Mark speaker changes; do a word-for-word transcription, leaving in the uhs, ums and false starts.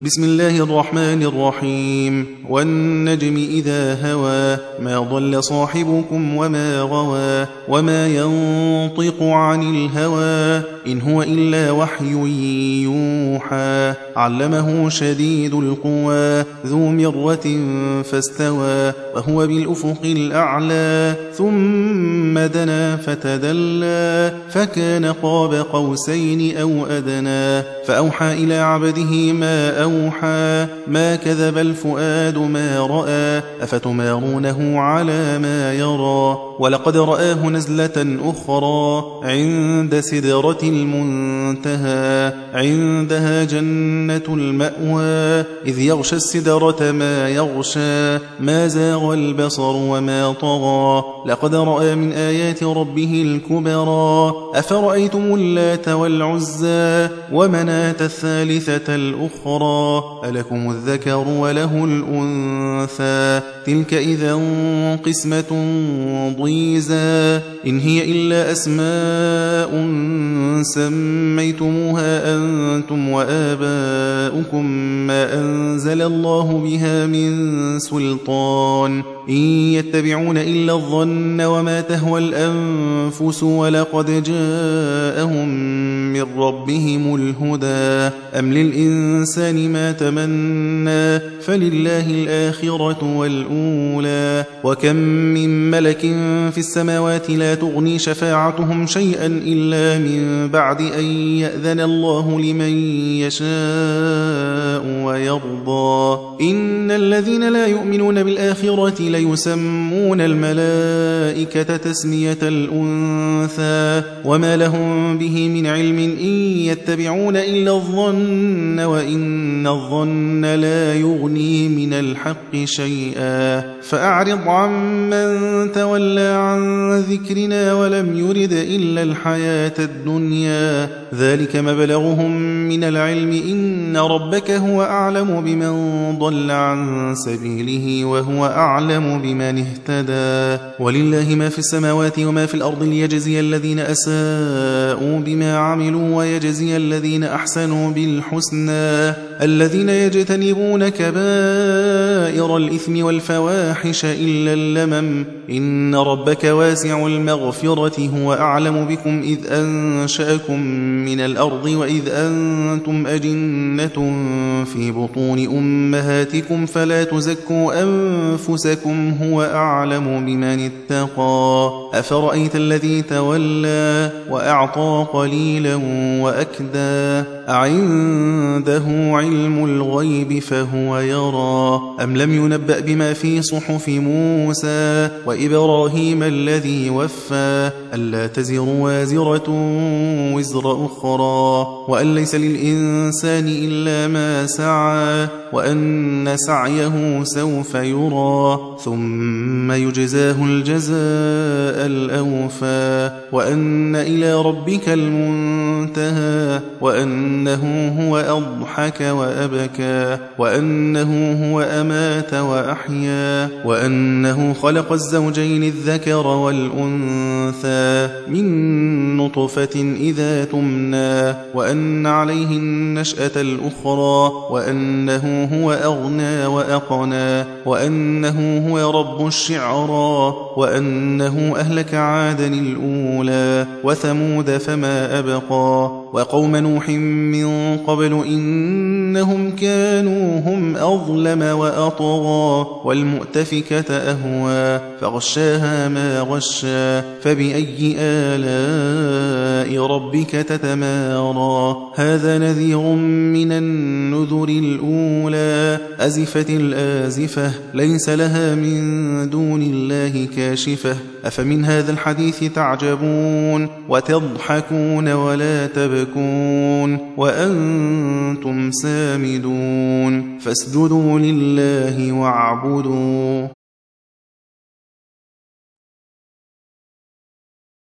Speaker 1: بسم الله الرحمن الرحيم والنجم إذا هوى ما ضل صاحبكم وما غوى وما ينطق عن الهوى إن هو إلا وحي يوحى علمه شديد القوى ذو مرة فاستوى وهو بالأفق الأعلى ثم دنا فتدلى فكان قاب قوسين أو أدنى فأوحى إلى عبده ما أوحى ما كذب الفؤاد ما رأى أفتمارونه على ما يرى ولقد رآه نزلة أخرى عند سدرة المنتهى عندها جنة المأوى إذ يغشى السدرة ما يغشى ما زاغ البصر وما طغى لقد رأى من آيات ربه الكبرى أفرأيتم اللات والعزى ومناة الثالثة الأخرى ألكم الذكر وله الأنثى تلك إذا قسمة ضيزى إن هي إلا أسماء سميتموها أنتم وآباؤكم ما أنزل الله بها من سلطان إن يتبعون إلا الظن وما تهوى الأنفس ولقد جاءهم من ربهم الهدى أم للإنسان ما تمنى فلله الآخرة والأولى وكم من ملك في السماوات لا تغني شفاعتهم شيئا إلا من بعد أن يأذن الله لمن يشاء ويرضى إن الذين لا يؤمنون بالآخرة ليسمون الملائكة تسمية الأنثى وما لهم به من علم إن يتبعون إلا الظن وإن الظن لا يغني من الحق شيئا فأعرض عمن تولى عن ذكرنا ولم يرد إلا الحياة الدنيا ذلك مبلغهم من العلم إن ربك هو أعلم بمن ضل عن سبيله وهو أعلم بمن اهتدى ولله ما في السماوات وما في الأرض ليجزي الذين أساءوا بما عملوا ويجزي الذين أحسنوا بالحسنى الذين يجتنبون كبائر الإثم والفواحش إلا اللمم إن ربك واسع المغفرة هو أعلم بكم إذ أنشأكم من الأرض وإذ أنتم أجنة في بطون أمهاتكم فلا تزكوا أنفسكم هو أعلم بمن اتقى أفرأيت الذي تولى وأعطى قليلا وأكدى أعنده علم الغيب فهو يرى أم لم ينبأ بما في صحف موسى وإبراهيم الذي وفى ألا تزر وازرة وزر أخرى وأن ليس للإنسان إلا ما سعى وأن سعيه سوف يرى ثم يجزاه الجزاء الأوفى وأن إلى ربك المنتهى وأنه هو أضحك وأبكى وأنه هو أمات وأحيا وأنه خلق الزوجين الذكر والأنثى من نطفة إذا تمنى وأن عليه النشأة الأخرى وأنه هو أغنى وأقنى وأنه هو رب الشعرى وأنه أهلك عادا الأولى وثمود فما أبقى وقوم نوح من قبل إنهم كانوا هم أظلم وأطغى والمؤتفكة أهوى فغشاها ما غشى فبأي آلاء ربك تتمارى هذا نذير من النذر الأولى أزفت الآزفة ليس لها من دون الله كاشفة أفمن هذا الحديث تعجبون وتضحكون ولا تبكون وأنتم سامدون فاسجدوا لله واعبدوا